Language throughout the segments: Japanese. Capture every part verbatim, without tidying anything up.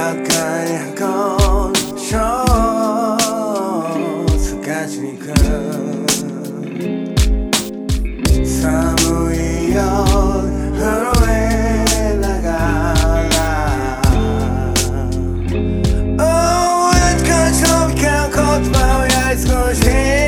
赤い箱のショーツ勝ちに行く寒い夜震えながら Oh いつか忍び交う言葉をやり過ごして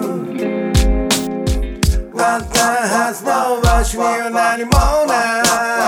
私には何もない